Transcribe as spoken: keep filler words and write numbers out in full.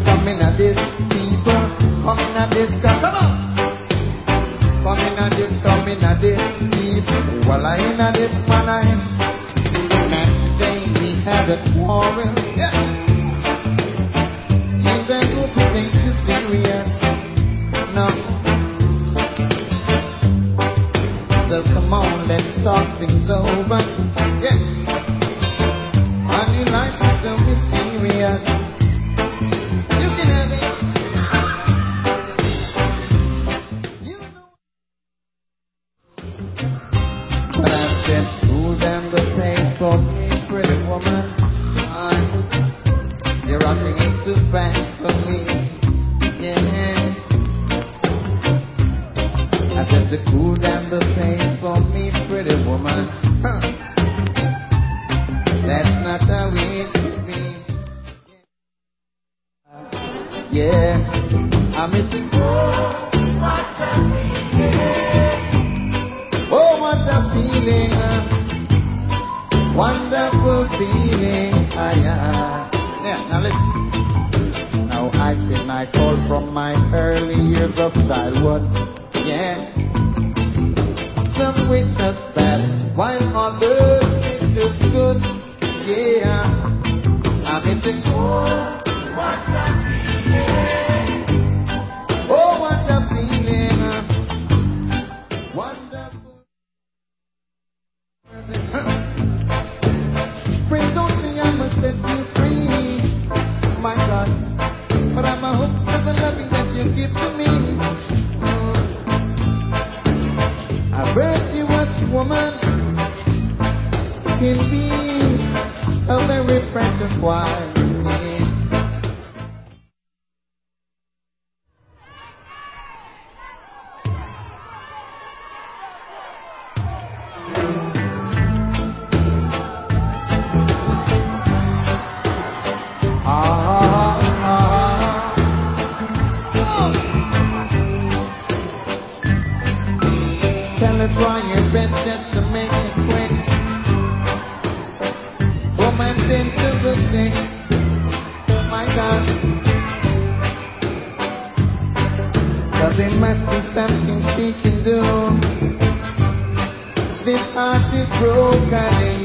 come in at this people, come in at this, come on. Come in at this, come in at this people, well I in at this man I am. Next day we had a quarrel, yeah. He said, hope you take you serious, no. So come on, let's talk things over, yeah. Honey, life is so mysterious. You can have it. You know. But I said, cool down the pace for me, pretty woman. I'm, you're rocking it too fast for me. Yeah. I said to cool down the pace for me, pretty woman. Huh. That's not how it should be. Yeah, I'm missing. Oh, what a feeling! Oh, what a feeling! Wonderful feeling! Ah, yeah. Yeah, now listen. Now I can I call from my early years of childhood. Yeah. Some wish us bad, while others wish us good. Yeah, I'm missing. Oh, what a feeling! Oh, what a feeling! Wonderful. Pray don't say I must set you free, my God. But I'm a hope for the loving that you give to me. A virtuous woman can be a very precious wife. Ah, ah, oh. Tell her try your best just to make it quick. Romance into the thing, my God. But there must be something she can do. This heart is broken.